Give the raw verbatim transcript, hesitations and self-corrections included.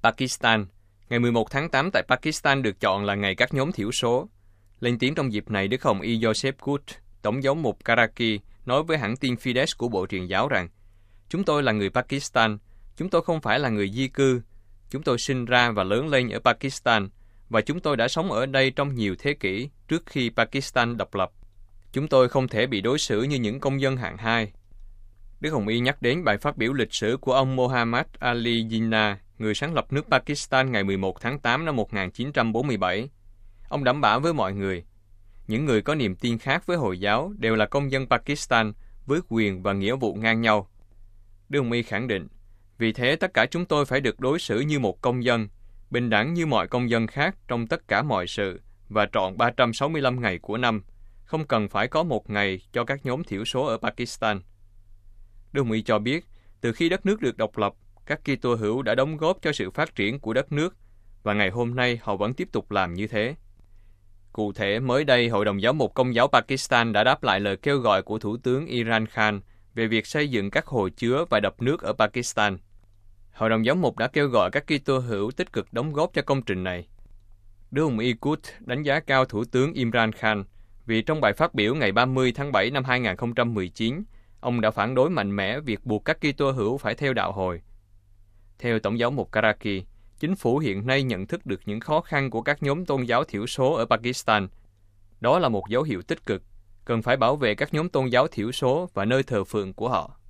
Pakistan. Ngày mười một tháng tám tại Pakistan được chọn là ngày các nhóm thiểu số. Lên tiếng trong dịp này, Đức Hồng Y Joseph Good, Tổng giám mục Karachi, nói với hãng tin Fides của Bộ Truyền giáo rằng: "Chúng tôi là người Pakistan, chúng tôi không phải là người di cư. Chúng tôi sinh ra và lớn lên ở Pakistan, và chúng tôi đã sống ở đây trong nhiều thế kỷ trước khi Pakistan độc lập. Chúng tôi không thể bị đối xử như những công dân hạng hai." Đức Hồng Y nhắc đến bài phát biểu lịch sử của ông Muhammad Ali Jinnah, người sáng lập nước Pakistan ngày mười một tháng tám năm một nghìn chín trăm bốn mươi bảy. Ông đảm bảo với mọi người, những người có niềm tin khác với Hồi giáo đều là công dân Pakistan với quyền và nghĩa vụ ngang nhau. Đức Hồng Y khẳng định, vì thế tất cả chúng tôi phải được đối xử như một công dân, bình đẳng như mọi công dân khác trong tất cả mọi sự và trọn ba trăm sáu mươi lăm ngày của năm, không cần phải có một ngày cho các nhóm thiểu số ở Pakistan. Đức Hồng Y cho biết, từ khi đất nước được độc lập, các Kitô hữu đã đóng góp cho sự phát triển của đất nước, và ngày hôm nay họ vẫn tiếp tục làm như thế. Cụ thể, mới đây, Hội đồng Giáo mục Công giáo Pakistan đã đáp lại lời kêu gọi của Thủ tướng Imran Khan về việc xây dựng các hồ chứa và đập nước ở Pakistan. Hội đồng Giám mục đã kêu gọi các Kitô hữu tích cực đóng góp cho công trình này. Đức Hồng Y Good đánh giá cao Thủ tướng Imran Khan vì trong bài phát biểu ngày ba mươi tháng bảy năm hai nghìn không trăm mười chín, ông đã phản đối mạnh mẽ việc buộc các Kitô hữu phải theo đạo Hồi. Theo Tổng giáo mục Karachi, chính phủ hiện nay nhận thức được những khó khăn của các nhóm tôn giáo thiểu số ở Pakistan. Đó là một dấu hiệu tích cực, cần phải bảo vệ các nhóm tôn giáo thiểu số và nơi thờ phượng của họ.